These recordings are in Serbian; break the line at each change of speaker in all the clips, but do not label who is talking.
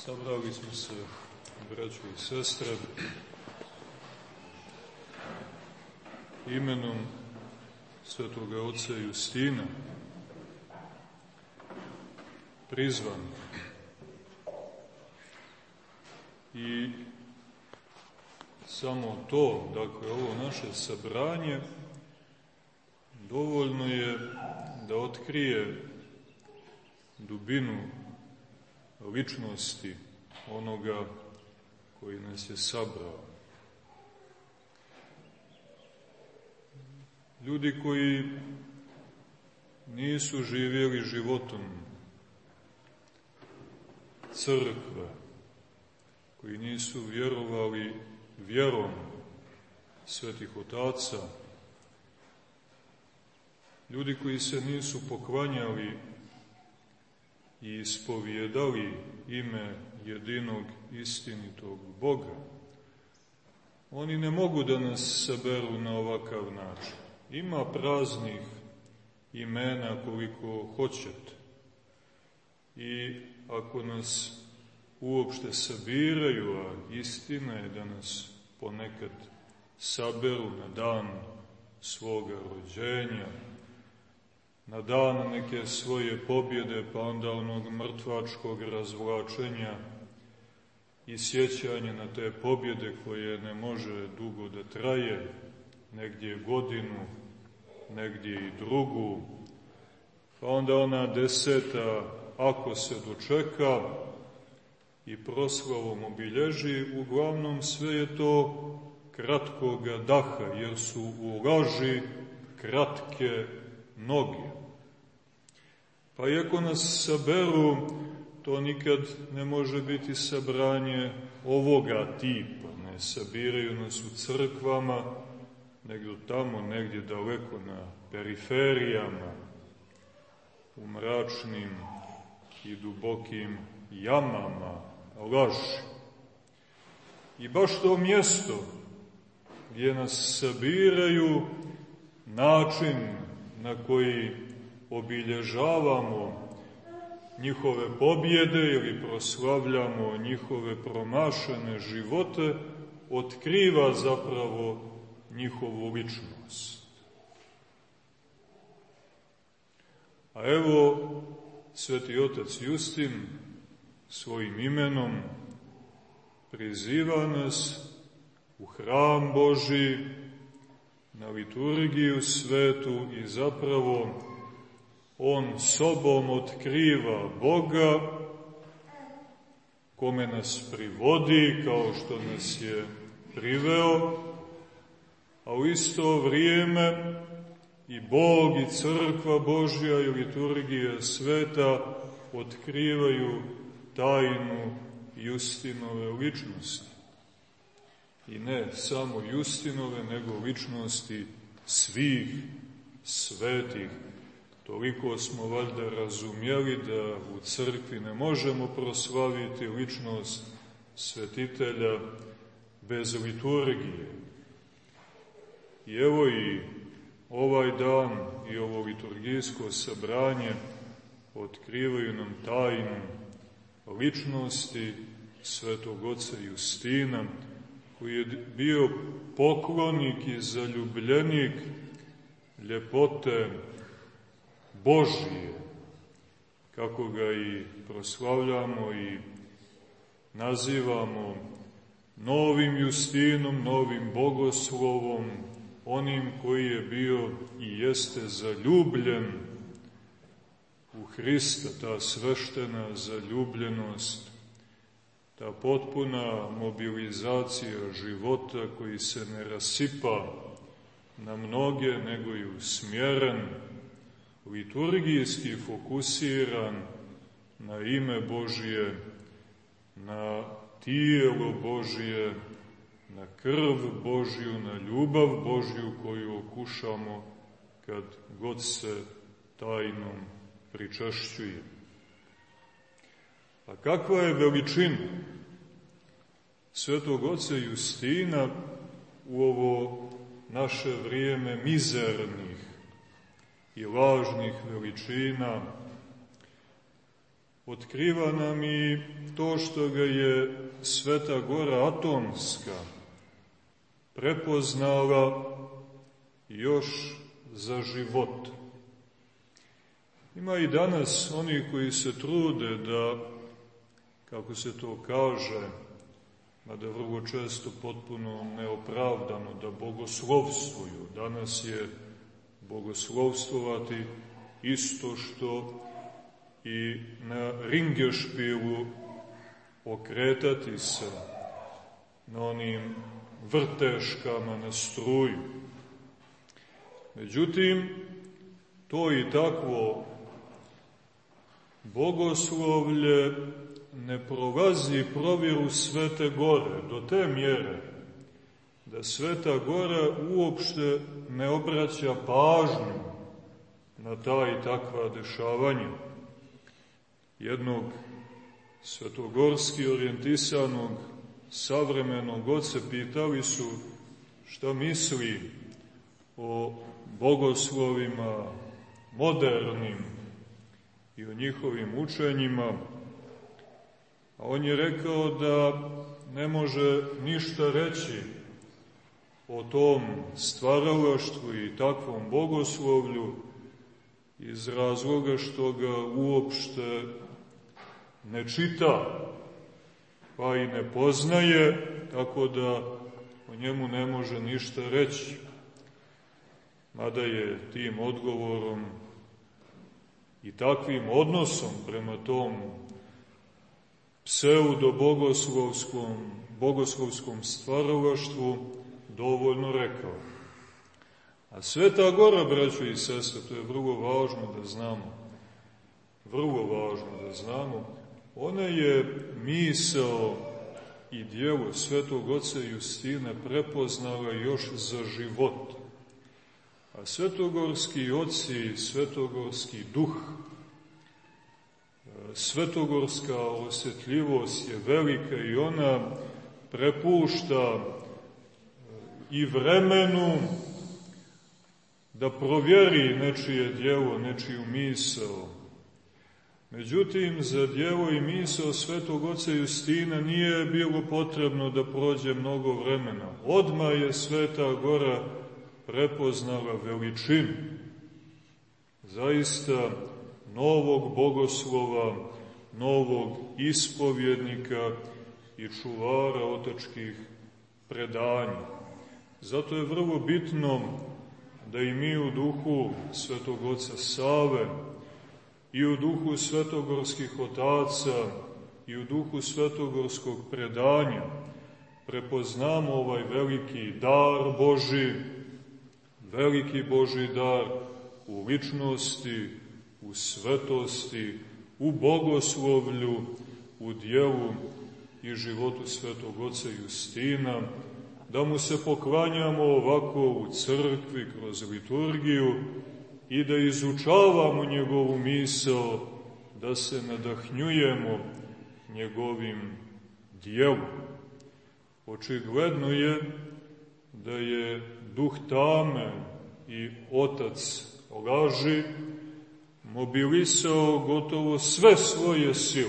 Sabrali smo se, braćo i sestre, imenom svetoga oca Justina, prizvani. I samo to, dakle, ovo naše sabranje, dovoljno je da otkrije dubinu ličnosti onoga koji nas je sabrao. Ljudi koji nisu živjeli životom crkve, koji nisu vjerovali vjerom svetih otaca, ljudi koji se nisu poklanjali i ispovijedali ime jedinog istinitog Boga, oni ne mogu da nas saberu na ovakav način. Ima praznih imena koliko hoćete. I ako nas uopšte sabiraju, a istina je da nas ponekad saberu na dan svoga rođenja, na dan neke svoje pobjede, pa onda onog mrtvačkog razvlačenja i sjećanja na te pobjede koje ne može dugo da traje, negdje godinu, negdje i drugu, pa onda ona 10. ako se dočeka i proslavom obilježi, uglavnom sve je to kratkoga daha, jer su u laži kratke noge. Pa iako nas saberu, to nikad ne može biti sabranje ovoga tipa. Ne sabiraju nas u crkvama, nego tamo, negdje daleko na periferijama, u mračnim i dubokim jamama laži. I baš to mjesto gdje nas sabiraju, način na koji obilježavamo njihove pobjede ili proslavljamo njihove promašene živote, otkriva zapravo njihovu ličnost. A evo, sveti otac Justin svojim imenom priziva nas u hram Božji, na liturgiju svetu, i zapravo on sobom otkriva Boga, kome nas privodi kao što nas je priveo, a u isto vrijeme i Bog i crkva Božja i liturgija sveta otkrivaju tajnu Justinove ličnosti. I ne samo Justinove, nego ličnosti svih svetih. Toliko smo valjda razumjeli da u crkvi ne možemo proslaviti ličnost svetitelja bez liturgije. I evo i ovaj dan i ovo liturgijsko sabranje otkrivaju nam tajnu ličnosti svetog oca Justina, koji je bio poklonik i zaljubljenik ljepote Božije, kako ga i proslavljamo i nazivamo novim Justinom, novim bogoslovom, onim koji je bio i jeste zaljubljen u Hrista, ta sveštena zaljubljenost, ta potpuna mobilizacija života koji se ne rasipa na mnoge, nego je usmjeren, liturgijski fokusiran na ime Božje, na tijelo Božje, na krv Božju, na ljubav Božju koju okušamo kad god se tajnom pričašćuje. A kakva je veličina svetog oca Justina u ovo naše vrijeme mizernih i lažnih veličina, otkriva nam i to što ga je Sveta Gora Atonska prepoznala još za život. Ima i danas oni koji se trude da, kako se to kaže, mada vrlo često potpuno neopravdano, da bogoslovstvuju. Danas je bogoslovstvovati isto što i na ringešpilu okretati se na onim vrteškama na struju. Međutim, to i takvo bogoslovlje ne prolazi provjeru Svete Gore do te mjere da Sveta Gora uopšte ne obraća pažnju na ta i takva dešavanja. Jednog svetogorski orijentisanog savremenog oca pitali su šta misli o bogoslovima modernim i o njihovim učenjima, a on je rekao da ne može ništa reći o tom stvaralaštvu i takvom bogoslovlju iz razloga što ga uopšte ne čita, pa i ne poznaje, tako da o njemu ne može ništa reći. Mada je tim odgovorom i takvim odnosom prema tom pseudo-bogoslovskom stvaralaštvu dovoljno rekao. A Sveta Gora, braćo i sestre, to je vrlo važno da znamo, ona je misao i djelo Svetog oca Justina prepoznala još za život. A svetogorski oci, svetogorski duh, svetogorska osjetljivost je velika i ona prepušta i vremenu da provjeri nečije djelo, nečiju misao. Međutim, za djelo i misao Svetog oca Justina nije bilo potrebno da prođe mnogo vremena. Odmah je Sveta Gora prepoznala veličinu zaista novog bogoslova, novog ispovjednika i čuvara otačkih predanja. Zato je vrlo bitno da i mi u duhu Svetog oca Save i u duhu svetogorskih otaca i u duhu svetogorskog predanja prepoznamo ovaj veliki dar Božji, veliki Božji dar u ličnosti, u svetosti, u bogoslovlju, u djelu i životu Svetog oca Justina, da mu se poklanjamo ovako u crkvi kroz liturgiju i da izučavamo njegovu misao, da se nadahnjujemo njegovim djelom. Očigledno je da je duh tame i otac laži mobilisao gotovo sve svoje sile,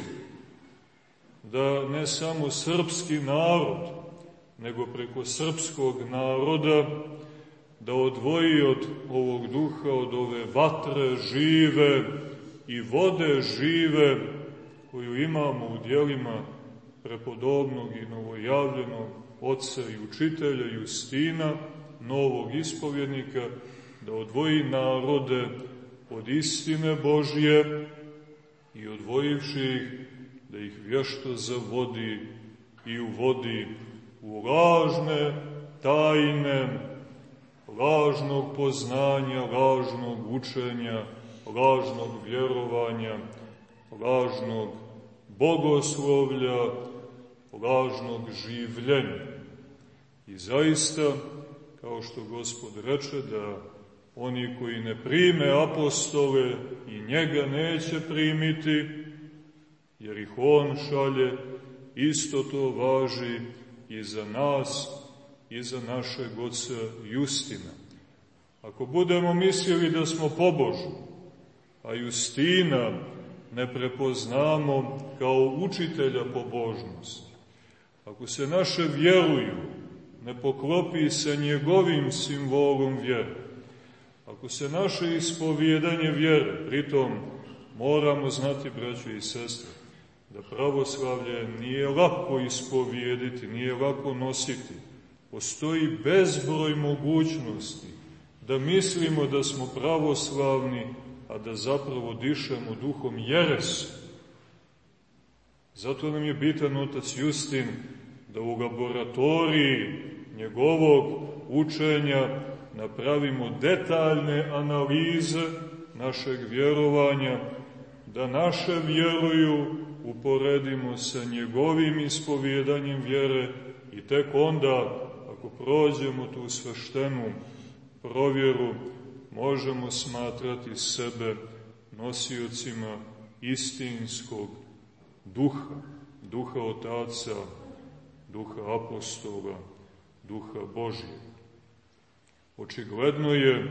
da ne samo srpski narod, nego preko srpskog naroda, da odvoji od ovog duha, od ove vatre žive i vode žive koju imamo u djelima prepodobnog i novojavljenog oca i učitelja Justina, novog ispovjednika, da odvoji narode od istine Božje i odvojivši ih, da ih vješto zavodi i uvodi u lažne tajne, lažnog poznanja, lažnog učenja, lažnog vjerovanja, lažnog bogoslovlja, lažnog življenja. I zaista, kao što Gospod reče, da oni koji ne prime apostole i njega neće primiti, jer ih on šalje, isto to važi i za nas i za našeg oca Justina. Ako budemo mislili da smo pobožni, a Justina ne prepoznamo kao učitelja pobožnosti, ako se naše vjeruju ne poklopi sa njegovim simbolom vjere, ako se naše ispovjedanje vjere, pritom moramo znati, braćo i sestre, da pravoslavlje nije lako ispovijediti, nije lako nositi. Postoji bezbroj mogućnosti da mislimo da smo pravoslavni, a da zapravo dišemo duhom jeresi. Zato nam je bitan otac Justin da u laboratoriji njegovog učenja napravimo detaljne analize našeg vjerovanja, da naše vjeruju uporedimo sa njegovim ispovjedanjem vjere i tek onda, ako prođemo tu sveštenu provjeru, možemo smatrati sebe nosiocima istinskog duha, duha Otaca, duha apostola, duha Božijeg. Očigledno je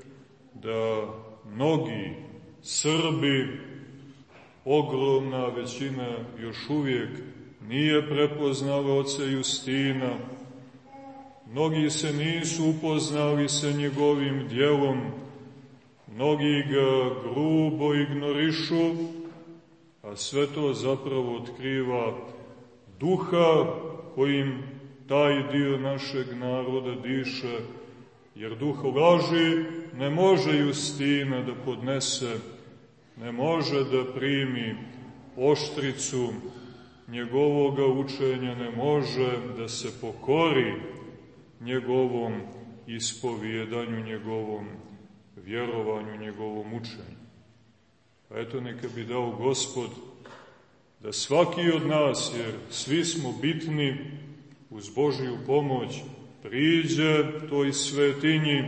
da mnogi Srbi, ogromna većina još uvijek nije prepoznala oca Justina, mnogi se nisu upoznali sa njegovim djelom, mnogi ga grubo ignorišu, a sve to zapravo otkriva duha kojim taj dio našeg naroda diše, jer duh laži ne može Justina da podnese, ne može da primi oštricu njegovoga učenja, ne može da se pokori njegovom ispovjedanju, njegovom vjerovanju, njegovom učenju. Pa eto, neka bi dao Gospod da svaki od nas, jer svi smo bitni, uz Božju pomoć priđe toj svetinji,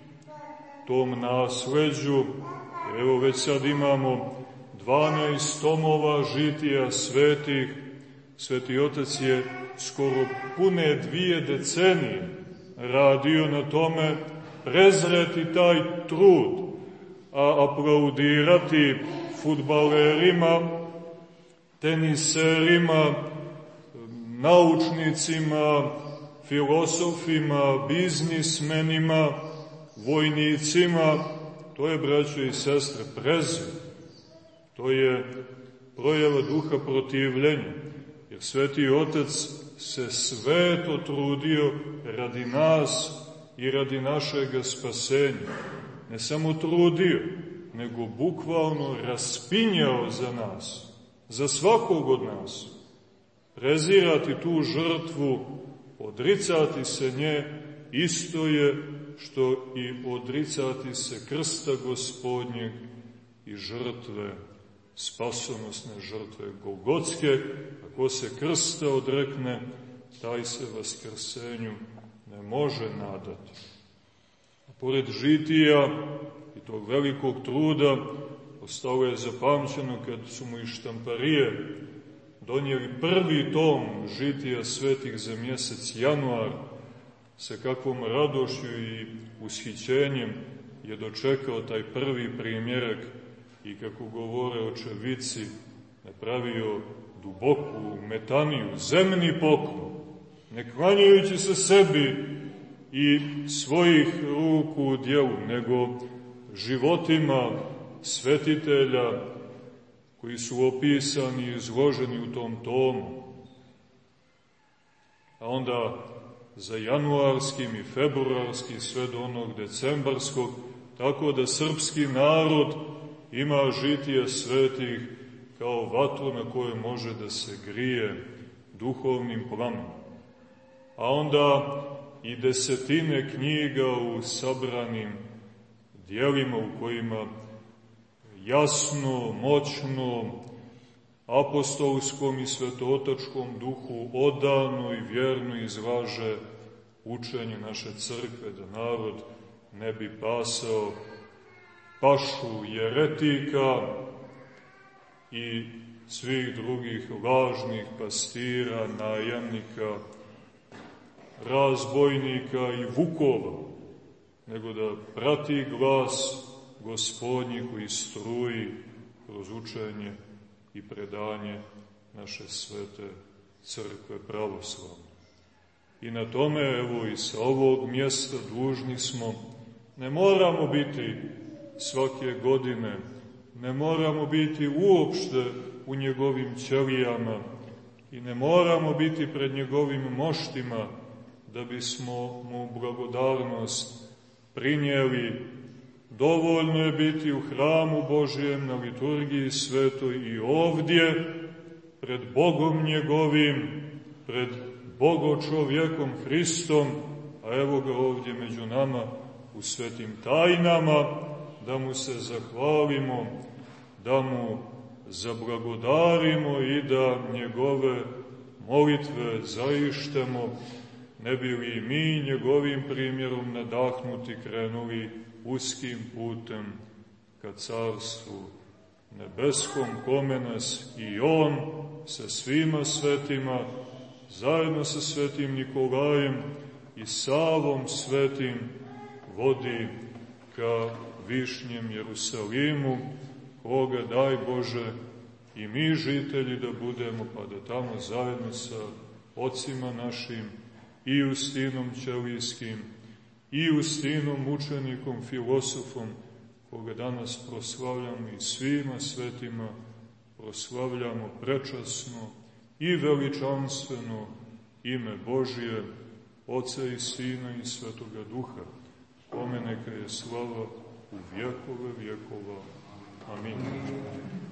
tom nasleđu. Evo već sad imamo 12 tomova žitija svetih. Sveti Otac je skoro pune 2 decenije radio na tome, prezreti taj trud, a aplaudirati fudbalerima, teniserima, naučnicima, filosofima, biznismenima, vojnicima, to je, braćo i sestre, prezir. To je projava duha protivljenja, jer Sveti Otac se sveto trudio radi nas i radi našega spasenja. Ne samo trudio, nego bukvalno raspinjao za nas, za svakog od nas. Prezirati tu žrtvu, odricati se nje, isto je što i odricati se krsta Gospodnjeg i žrtve, spasonosne žrtve Golgotske. Ako se krsta odrekne, taj se vaskrsenju ne može nadati. A pored žitija i tog velikog truda, ostalo je zapamćeno kad su mu iz štamparije donijeli prvi tom žitija svetih za mjesec januar, sa kakvom radošću i ushićenjem je dočekao taj prvi primjerak i, kako govore očevici, napravio duboku metaniju, zemni poklon, ne klanjajući se sebi i svojih ruku u djelu, nego životima svetitelja koji su opisani i izloženi u tom tomu. A onda za januarskim i februarskim sve do onog decembarskog, tako da srpski narod ima žitije svetih kao vatru na kojoj može da se grije duhovnim plamenom. A onda i desetine knjiga u sabranim dijelima u kojima jasno, moćno, apostolskom i svetootačkom duhu odano i vjerno izlaže učenje naše crkve, da narod ne bi pasao pašu jeretika i svih drugih lažnih pastira, najamnika, razbojnika i vukova, nego da prati glas Gospodnji koji struji kroz učenje i predanje naše svete crkve pravoslavne. I na tome, evo i sa ovog mjesta dužni smo, ne moramo biti svake godine, ne moramo biti uopšte u njegovim ćelijama i ne moramo biti pred njegovim moštima da bismo mu blagodarnost prinijeli. Dovoljno je biti u hramu Božjem, na liturgiji svetoj i ovdje, pred Bogom njegovim, pred Bogočovjekom Hristom, a evo ga ovdje među nama u svetim tajnama, da mu se zahvalimo, da mu zablagodarimo i da njegove molitve zaištemo, ne bi li mi njegovim primjerom nadahnuti krenuli uskim putem ka Carstvu nebeskom, kome nas i on sa svima svetima, zajedno sa svetim Nikolajem i Savom svetim, vodi ka višnjem Jerusalimu, koga daj Bože i mi žitelji da budemo, pa da tamo zajedno sa ocima našim i Justinom Ćelijskim i Justinom mučenikom, filosofom, koga danas proslavljamo i svima svetima proslavljamo prečasno i veličanstveno ime Božije, Oca i Sina i Svetoga Duha, kome neka je slava u vjekove vjekova. Amin.